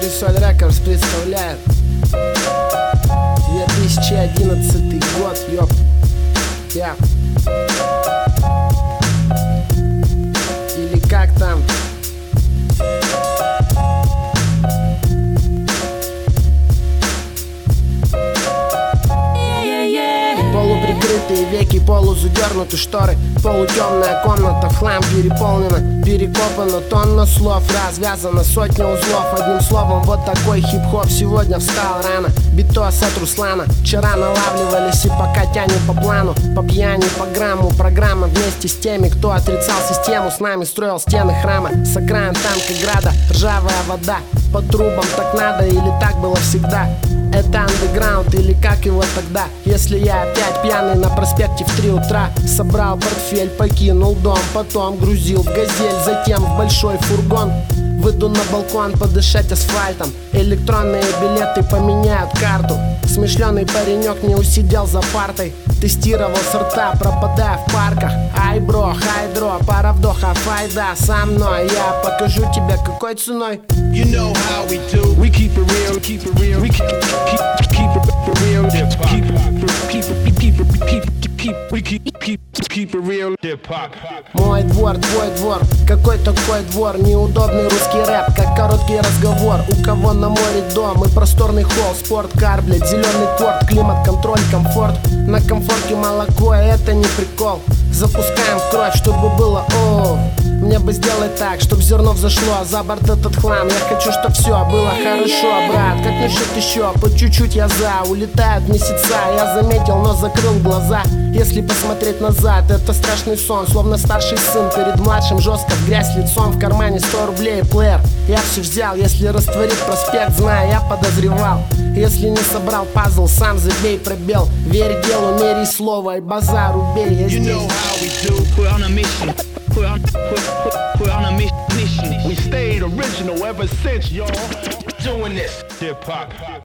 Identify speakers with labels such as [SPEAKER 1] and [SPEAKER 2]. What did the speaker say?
[SPEAKER 1] Рисоль Рекордс представляет 2011 год, ёп. Я. Или как там? Полуприкрытые веки, полузадернуты шторы, полутемная комната в хлам переполнена, перекопана тонна слов, развязана сотня узлов. Одним словом, вот такой хип-хоп сегодня встал рано. Битос от Руслана. Вчера налавливались и пока тянем по плану, по пьяни, по грамму. Программа вместе с теми, кто отрицал систему, с нами строил стены храма. С окраин танка града, ржавая вода. По трубам так надо или так было всегда? Это андеграунд или как его тогда? Если я опять пьяный на проспекте в 3 утра, собрал портфель, покинул дом, потом грузил в газель, затем в большой фургон. Выйду на балкон подышать асфальтом, электронные билеты поменяют карту. Смышленый паренек не усидел за партой, тестировал сорта, пропадая в парках. Ай, бро, хайдро, пара вдоха, файда со мной. Я покажу тебе какой ценой.
[SPEAKER 2] You know how we do. We keep it real, keep it real. We keep it real. Keep it real.
[SPEAKER 1] Мой двор, твой двор, какой такой двор? Неудобный русский рэп, как короткий разговор. У кого на море дом и просторный холл, спорткар, блядь, зеленый корт, климат, контроль, комфорт. На комфорте молоко, это не прикол. Запускаем в кровь, чтобы было о. Мне бы сделать так, чтоб зерно взошло за борт этот хлам. Я хочу, чтоб все было хорошо, брат. Как насчет еще? По чуть-чуть я за. Улетают месяца, я заметил, но закрыл глаза. Если посмотреть назад, это страшный сон. Словно старший сын перед младшим, жестко в грязь лицом. В кармане 100 рублей плеер. Я все взял, если растворить проспект, знаю, я подозревал. Если не собрал пазл, сам забей пробел. Верь делу, мерей слово и базар убей. Я здесь.
[SPEAKER 2] We're on a mission. We're on a mission. We stayed original ever since, y'all. Doing this hip hop.